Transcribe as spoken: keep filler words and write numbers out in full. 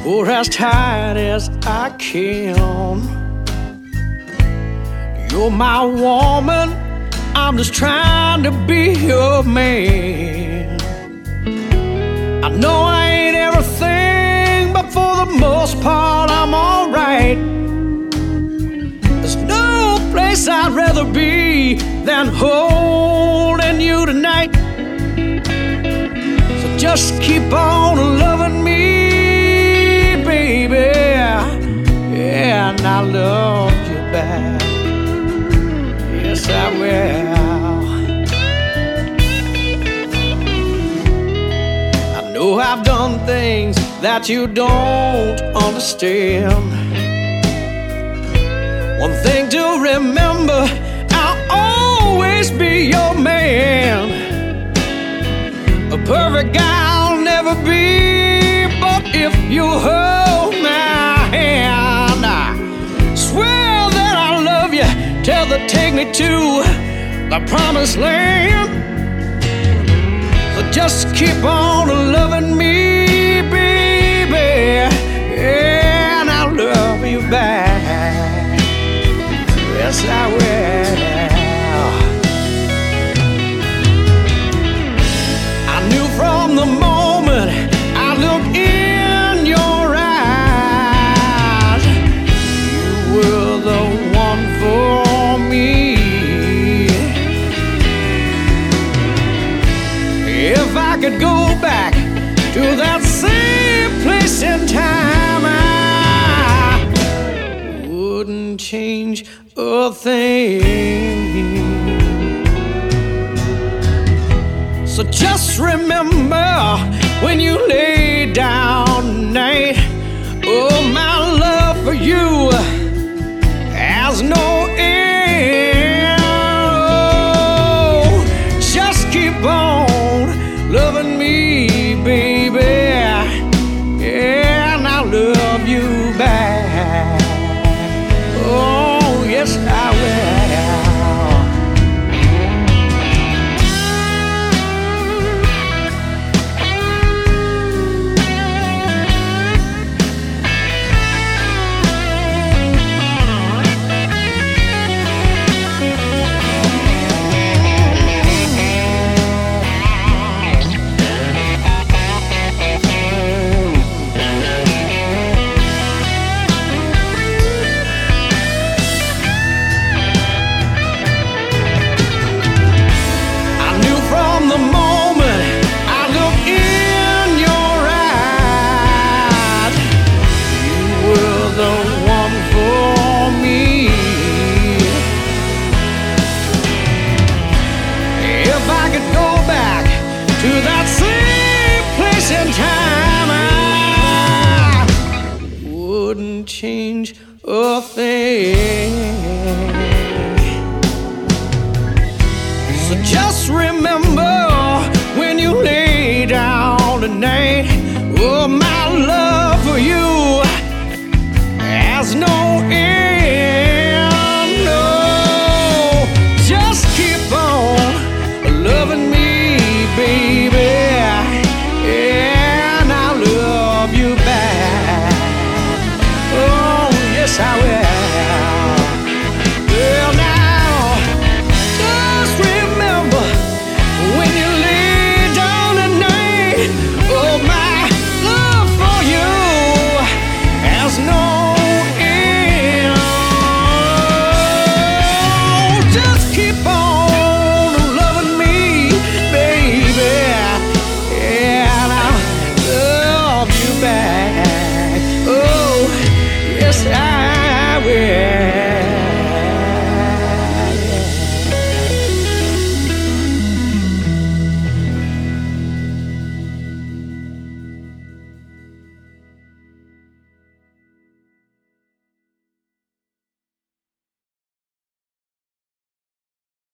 or as tight as I can. You're my woman, I'm just trying to be your man. I know I ain't everything, but for the most part I'm alright. There's no place I'd rather be than holding you tonight. So just keep on loving me, baby. Yeah, and I love you back. Yes, I will. I know I've done things that you don't understand. One thing to remember, I'll always be your man. A perfect guy I'll never be, but if you hold my hand, I swear that I love you till they take me to the promised land. So just keep on loving me, baby, and I'll love you back. Yes, I will. I knew from the moment I looked in your eyes, you were the one for me. If I could go back to that same place in time, I wouldn't change a thing. So just remember when you lay down tonight, oh, my love for you has no end. Oh, just keep on loving me, baby, and I'll love you back. Oh, yes, I will. To that same place in time, I wouldn't change a thing.